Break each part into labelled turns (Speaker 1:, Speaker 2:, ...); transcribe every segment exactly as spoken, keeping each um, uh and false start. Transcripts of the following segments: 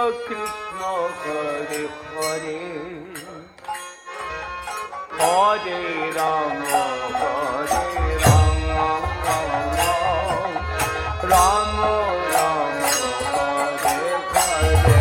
Speaker 1: Krishna Hare Hare Hare Rama Hare Rama Rama Rama Hare Hare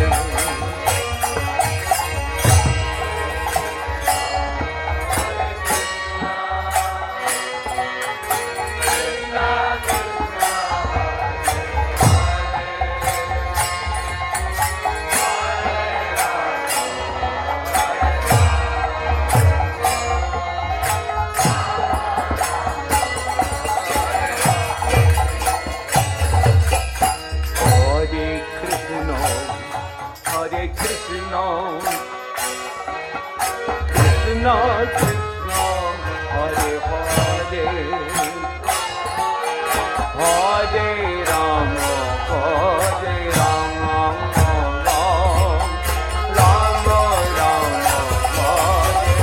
Speaker 1: Krishna Krishna Hare Hare Hare Rama Hare Rama Rama Rama Hare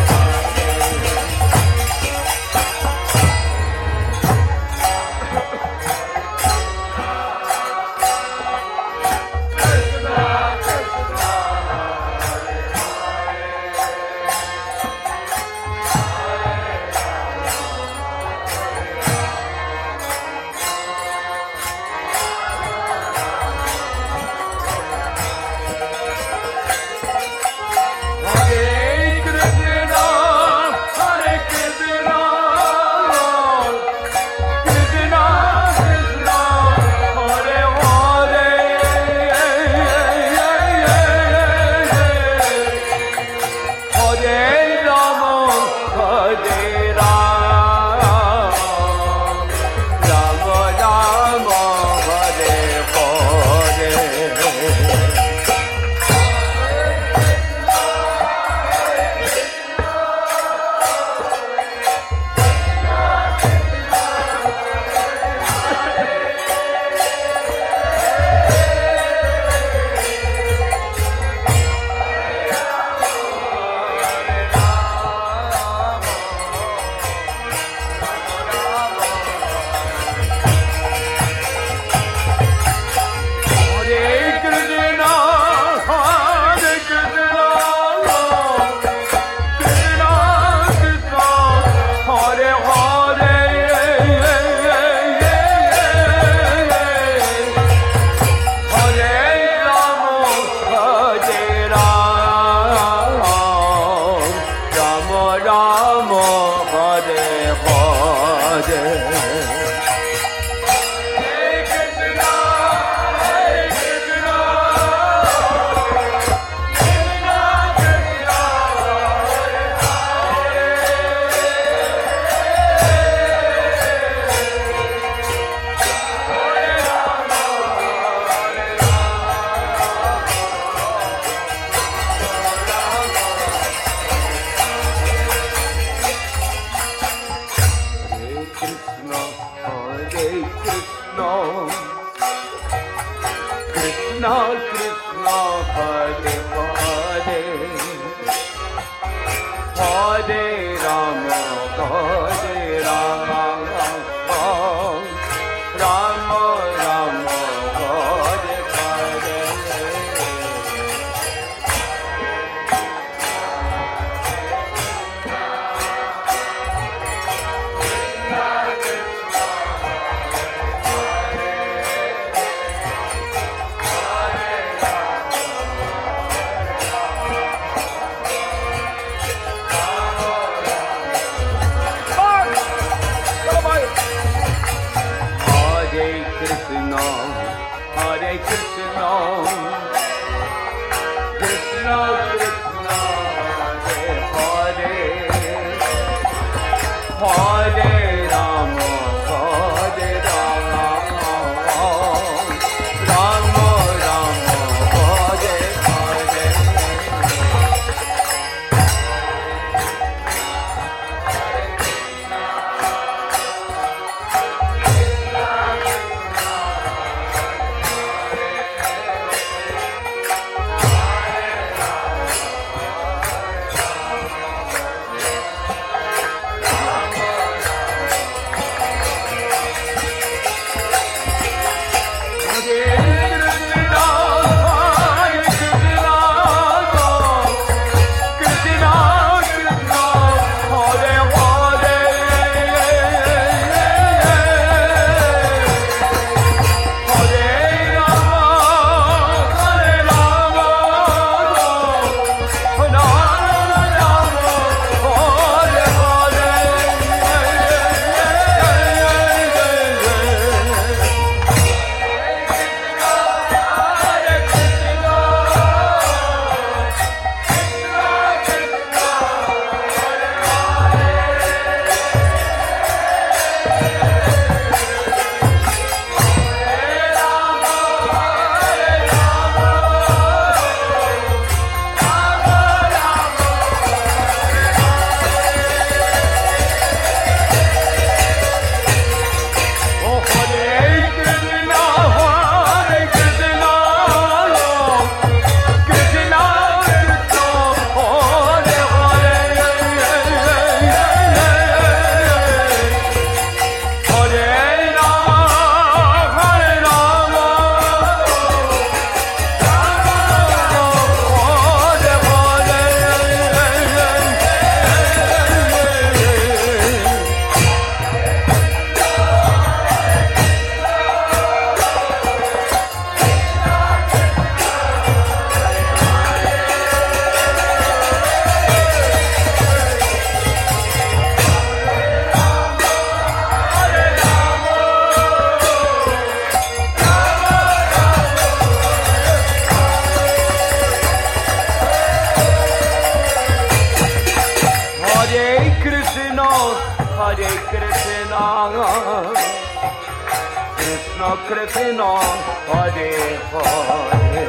Speaker 1: Krishna Krishna Hare Hare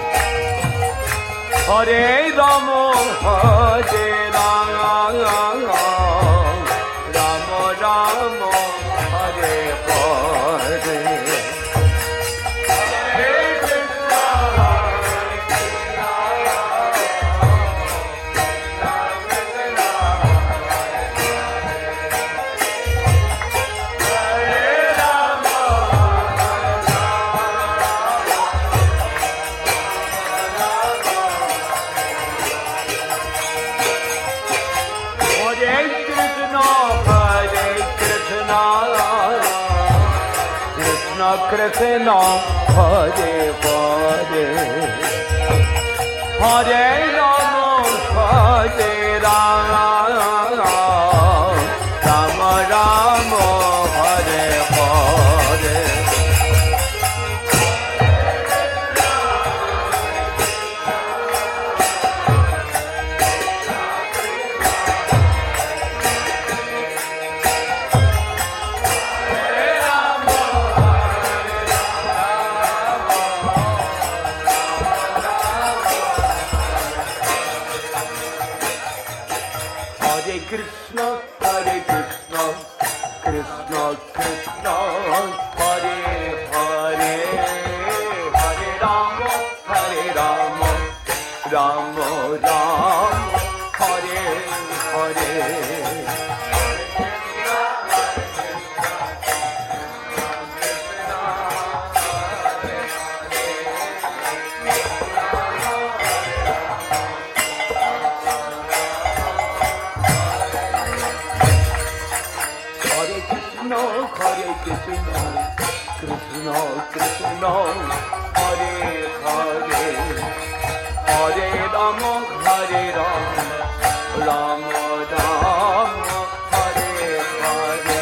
Speaker 1: Hare Rama Hare Rama Rama Rama Hare Hare Krishna Hare Hare Hare Rama Hare Rama Rama Rama Hare Hare Krishna, Hare Krishna, Krishna Krishna, Hare Hare, Hare Rama, Hare Rama, Rama Rama, Hare Hare. Hare Krishna, Krishna Krishna, Hare Hare, Hare Rama, Hare Rama, Rama Rama, Hare Hare.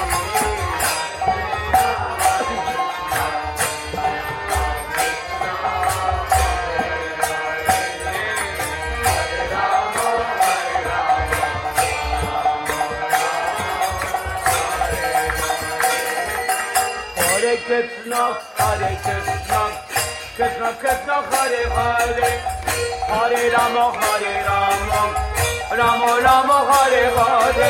Speaker 1: Hare Krishna, Hare Krishna, Krishna Krishna, Hare Hare, Hare Rama, Hare Rama, Rama Rama, Hare Hare.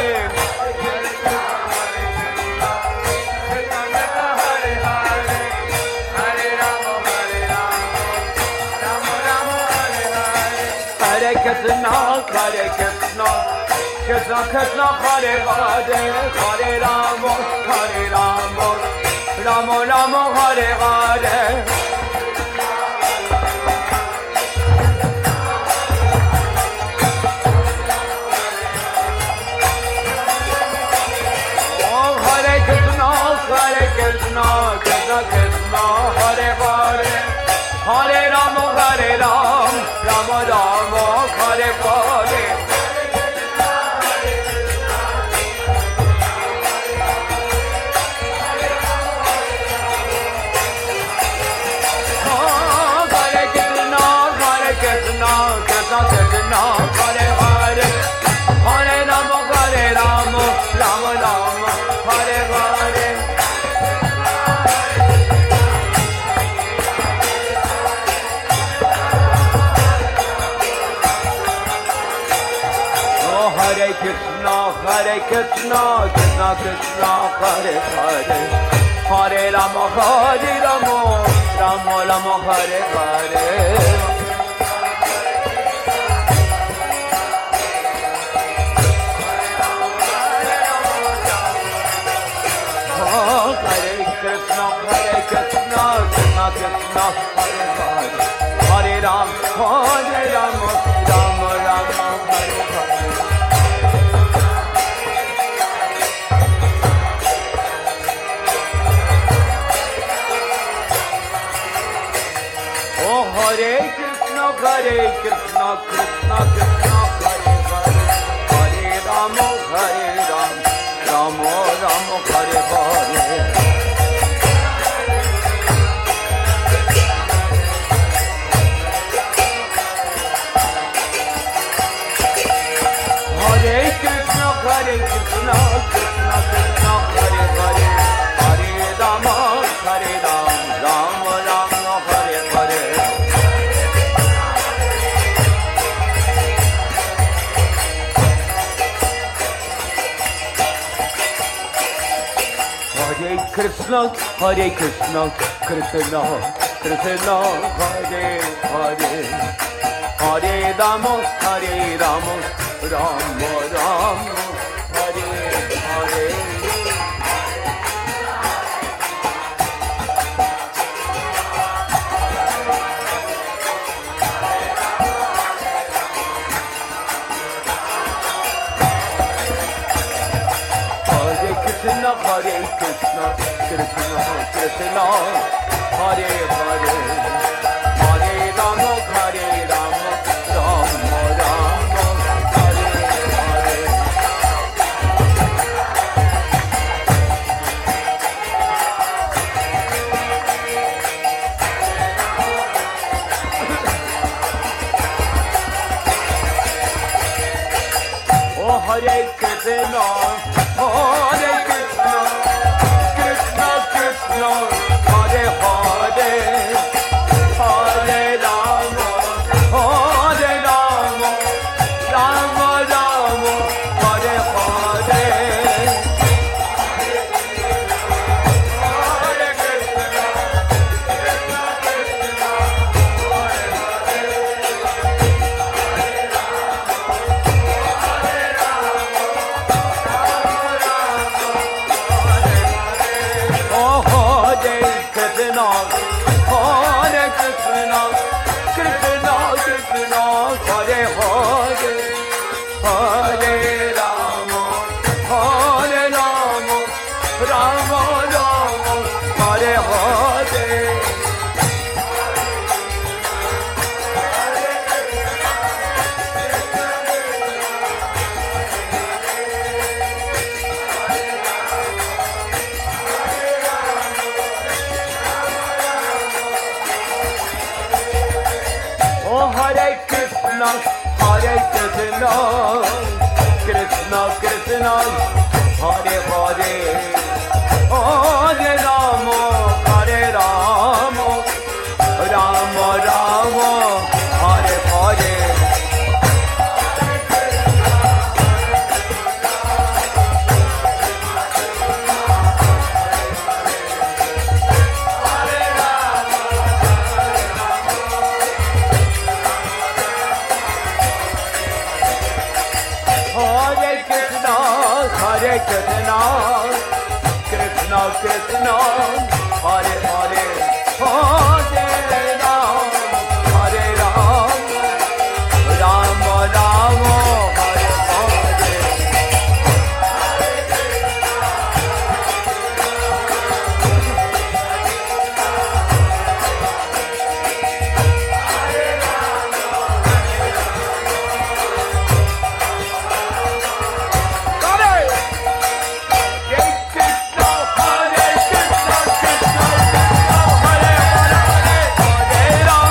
Speaker 1: Hare Krishna, Hare Krishna, Krishna Krishna, Hare Hare, Hare Rama, Hare Rama, Rama Rama, Hare Hare. Oh, Hare Krishna, Hare Krishna, Krishna Krishna, Hare Hare, Hare Rama, Hare Rama, Rama Rama, Hare Hare. Krishna, Krishna Krishna, Hare Hare, Hare Rama, Hare Rama, Rama Rama, Hare Hare. Oh, Hare Krishna, Hare Krishna, Krishna Krishna, Hare Hare, Hare Rama, Hare Rama, Rama Rama, Hare Hare. Hare Krishna, Hare Krishna, Krishna Krishna, Hare Hare, Hare Ram, Hare Ram, Ram Ram, Hare Hare. Oh, Hare Krishna, Hare Krishna, Krishna Krishna, Hare Hare, Hare Ram, Hare Ram, Ram Ram, Hare Hare. Hare Krishna, Hare Krishna, Krishna Krishna, Hare Hare, Hare Krishna, Hare Krishna, Krishna, Krishna, Hare Hare, Hare Rama, Hare Rama, Rama Rama, Hare Hare. Krishna, Hare Krishna, Krishna, Krishna, Hare Hare, Hare Rama, Hare Rama, Rama Rama, Hare Hare. Oh, Hare Krishna, Hare Krishna, Krishna Krishna, Hare Hare, Hare Rama, Hare Rama, Rama Rama, Hare Hare. Hare Krishna, Krishna Krishna, Hare Hare, Krishna, Hare Krishna, Krishna Krishna, Hare Hare, Hare Rama, Hare Rama, Rama Rama, Hare Hare. Hare Krishna, Hare Krishna, Krishna Krishna, Hare Hare, Hare Rama, Hare Rama, Rama Rama, Hare Hare. Hare Krishna, Krishna Krishna, Hare Hare, Hare Rama, Hare Rama, Rama Rama, Hare Hare. Hare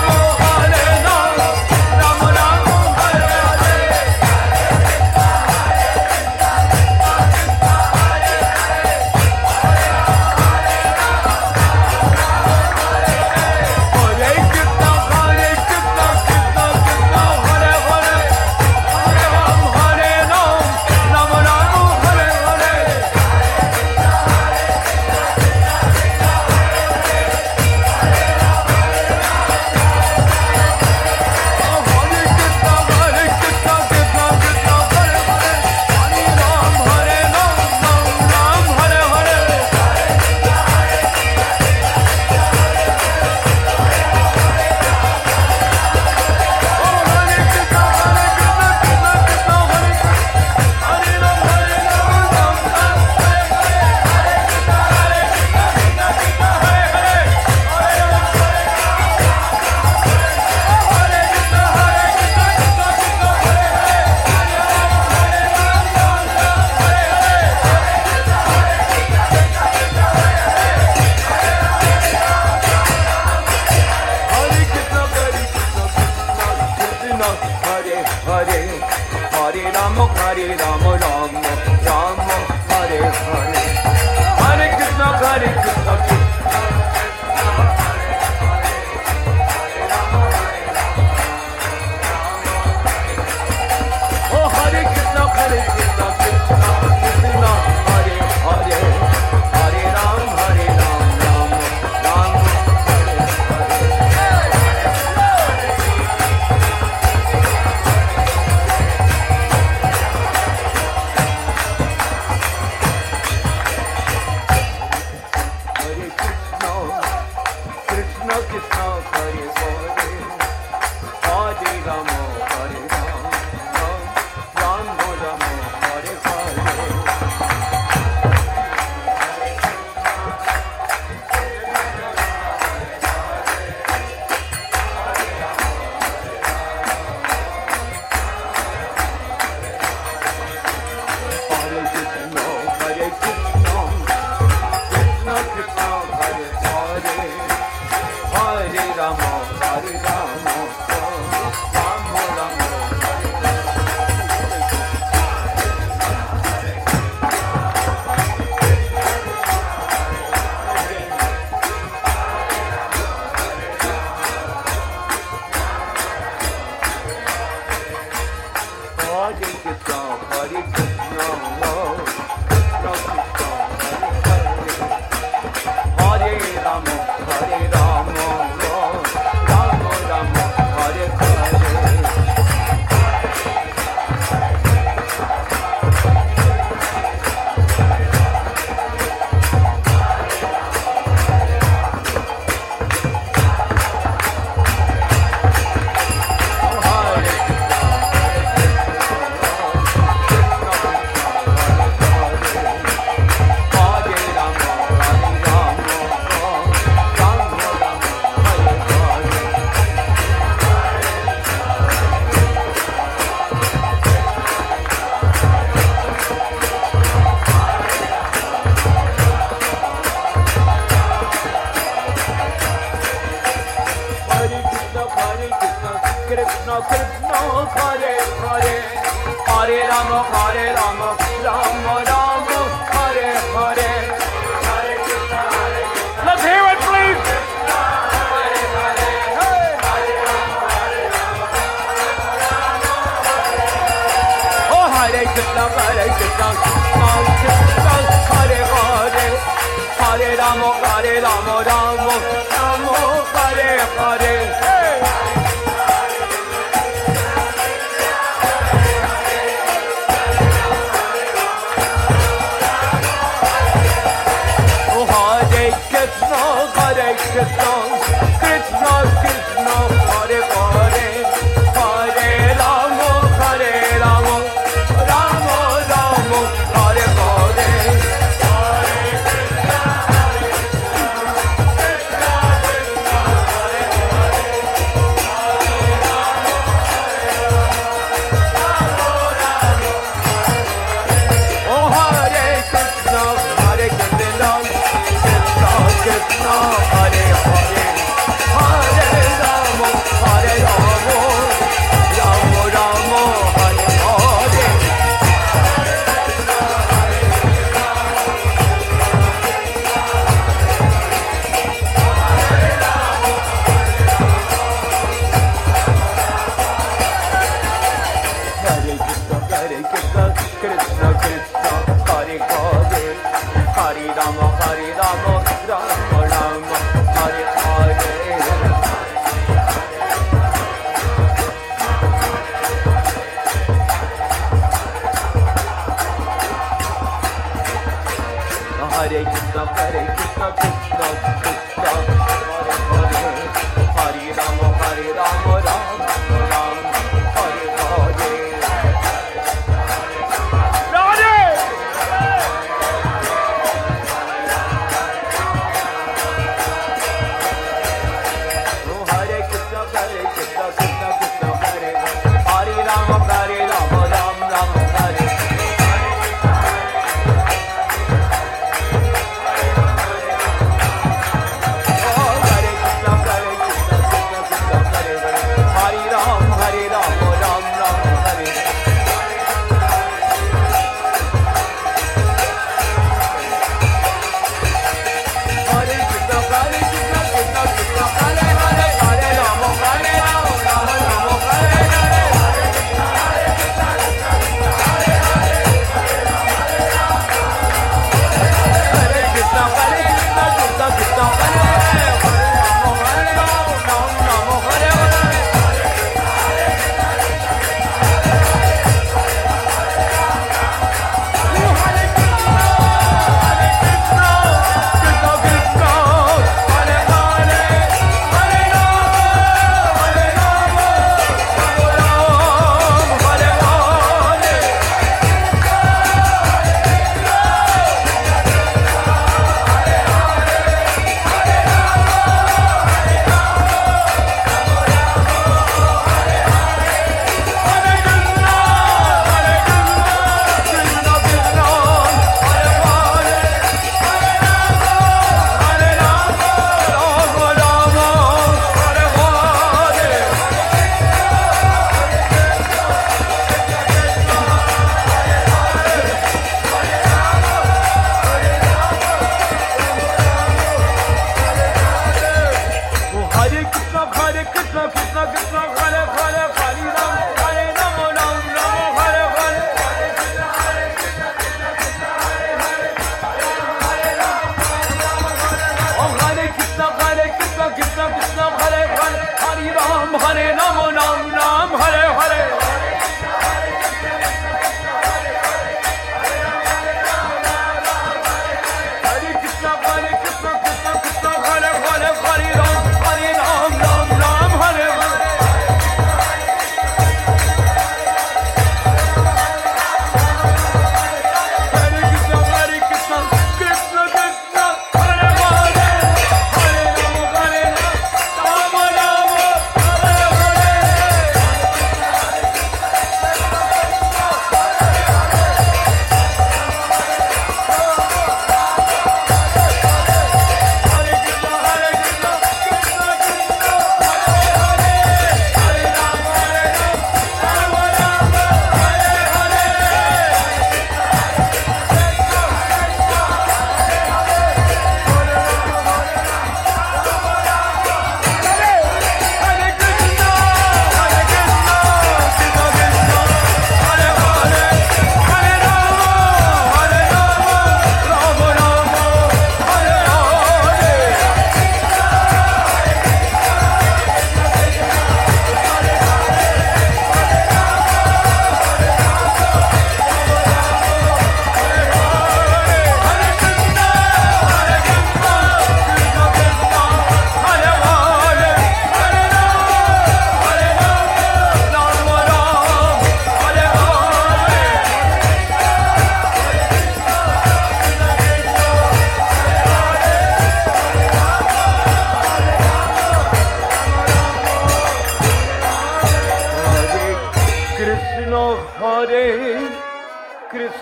Speaker 1: Krishna Krishna Hare Hare Hare Rama Hare Rama Rama Rama Hare Hare Hare Krishna Hare Krishna. Let's hear it, please. Hare Hare Hare Rama Hare Rama Rama Hare Hare. Oh Hare Krishna Hare Krishna Krishna Hare Hare Hare Rama Hare Rama Rama Rama Hare Hare. Hare Krishna, Krishna Krishna, Hare Hare, Hare Rama, Hare Rama, Rama Rama, Hare Hare. Hare Krishna, Hare Krishna, Krishna Krishna, Hare Hare, Hare Rama, Hare Rama, Rama Rama. Oh Hare Krishna, Hare Krishna. Krishna Hare Hare Hare Rama Hare Rama Rama Rama Hare Hare. Hare Krishna Hare Krishna Krishna Krishna Hare Hare Hare Rama Hare Rama Rama Rama Hare Hare. Hare Krishna Hare Krishna Krishna Krishna Hare Hare Hare Rama Hare Rama Rama Rama Hare Hare. Krishna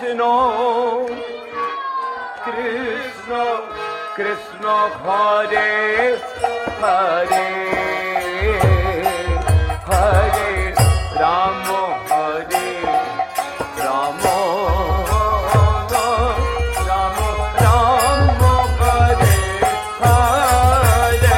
Speaker 1: Krishna Krishna Krishna Hare Hare Hare Rama Hare Rama Rama Rama Hare Hare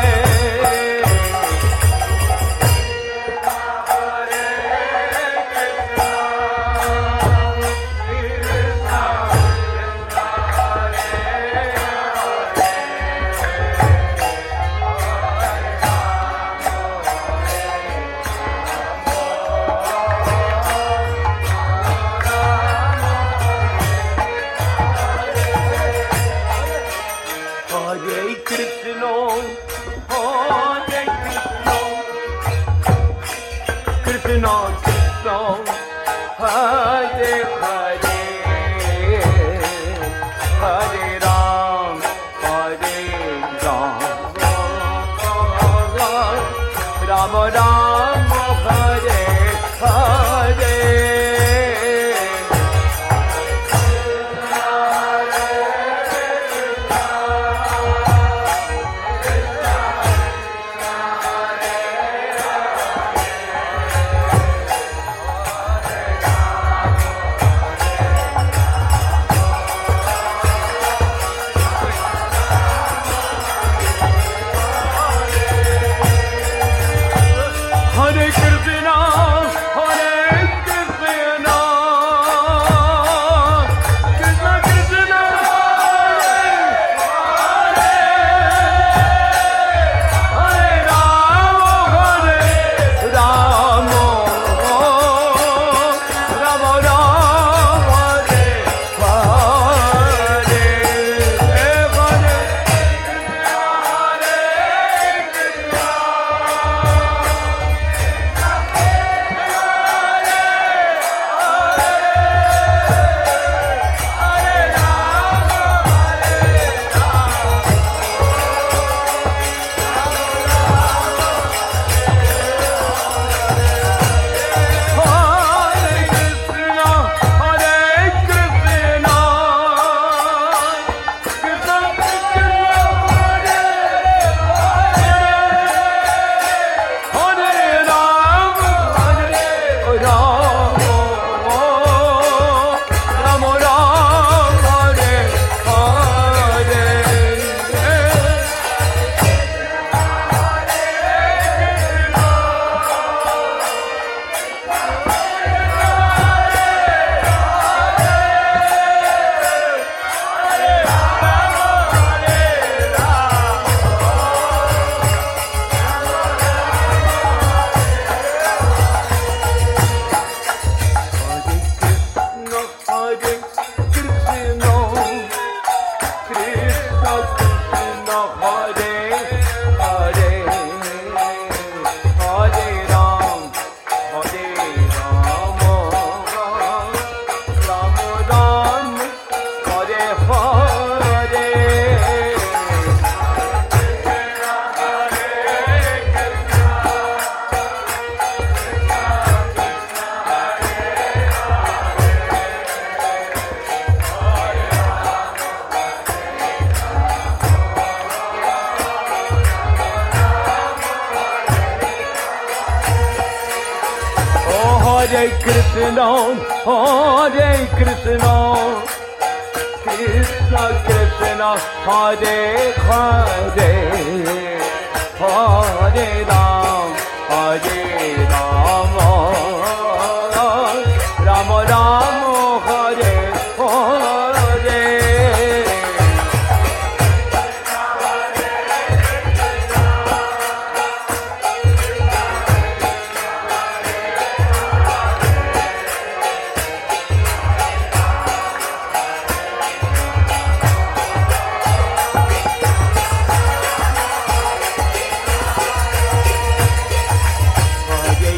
Speaker 1: Hare Krishna, Hare Krishna, Krishna Krishna, Hare Hare, Hare Ram, Hare Rama, Rama Rama, Hare Hare. Hare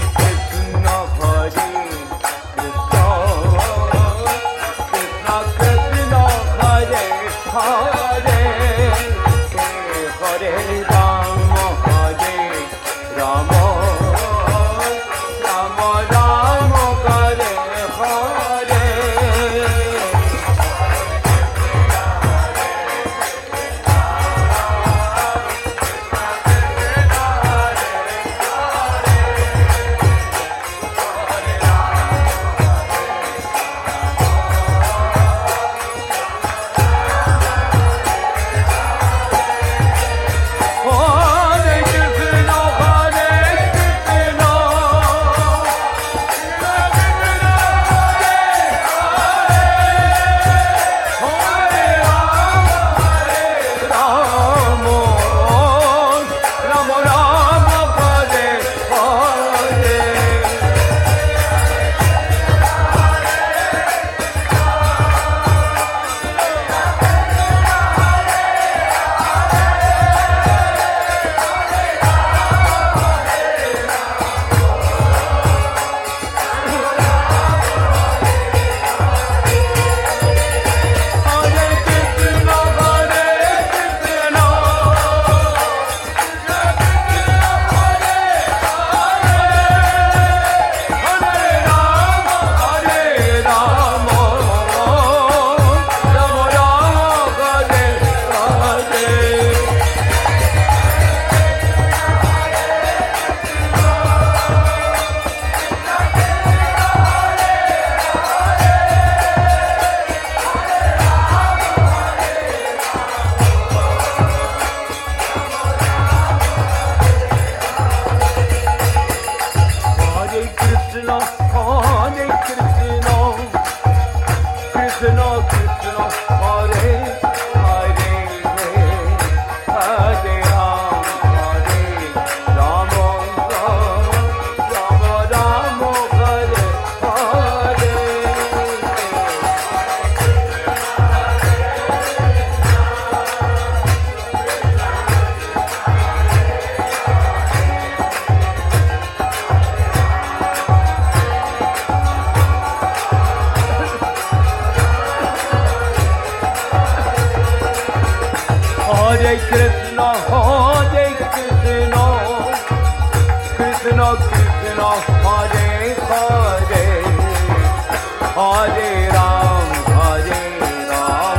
Speaker 1: Krishna, Hare Krishna, Krishna Krishna, Hare Hare, Hare Ram, Hare Ram,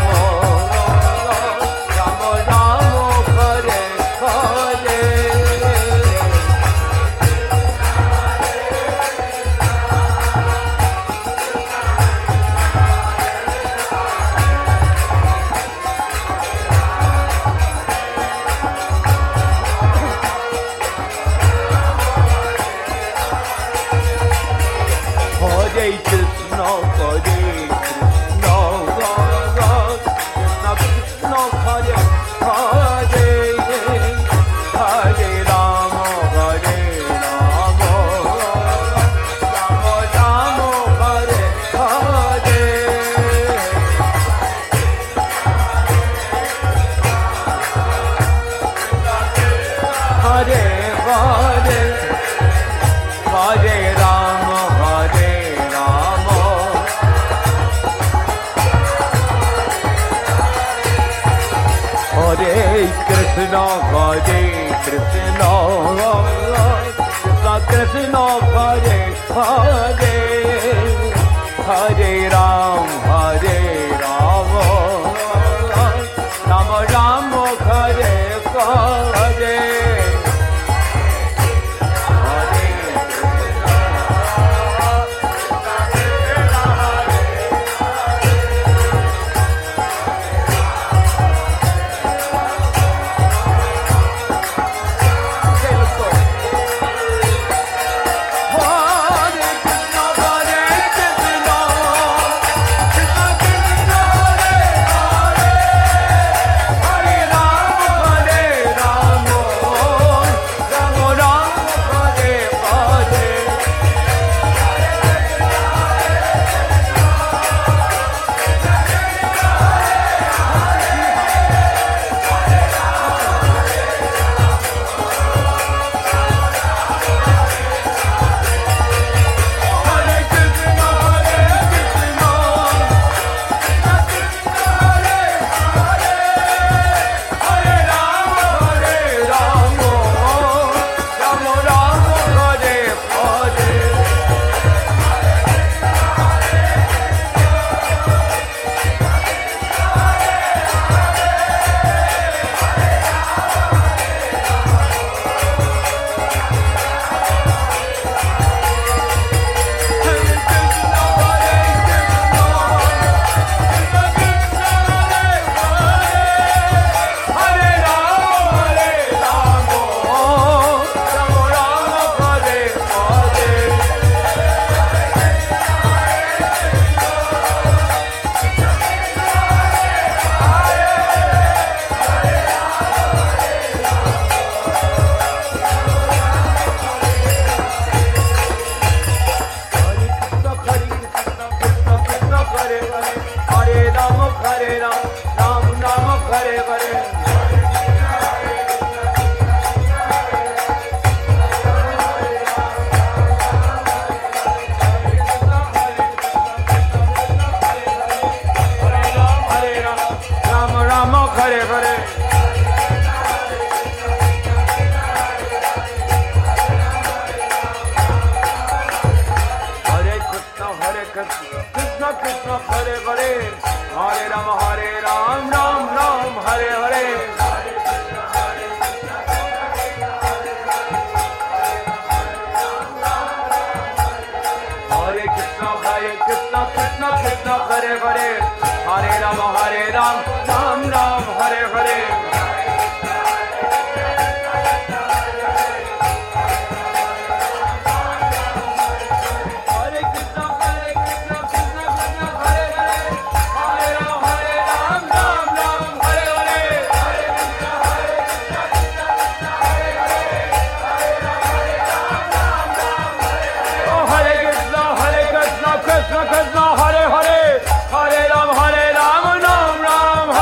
Speaker 1: Ram Ram, Hare Hare. Hare Krishna, Hare Krishna, Krishna Krishna, Hare Hare, Hare Rama, Hare Rama, Rama Rama, Hare Hare. Hare Hare, Hare Rama, Hare Rama, Hare Krishna, Hare Krishna, Krishna Krishna, Hare Hare, Hare Ram, Hare Rama, Rama Rama, Hare Hare. Krishna Krishna Hare Hare, Hare Rama Hare Ram, Ram Ram Hare Hare. Hare Krishna Hare Krishna Krishna Krishna Hare Hare, Hare Rama Hare Ram, Ram Ram Hare Hare. Krishna Krishna Hare Hare, Hare Ram Hare Ram, Ram Ram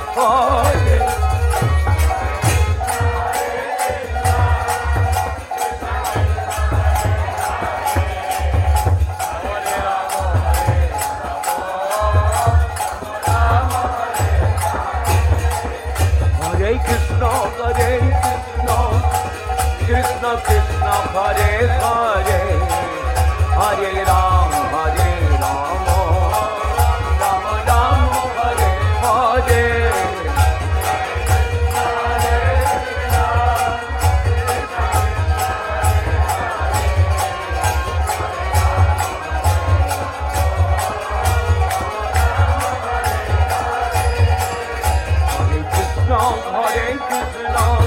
Speaker 1: Hare Hare Krishna, Hare Krishna, Krishna Krishna, Hare Hare, Hare Ram, Hare Ram, Ram Ram, Hare Hare. Hare Krishna, Hare Krishna,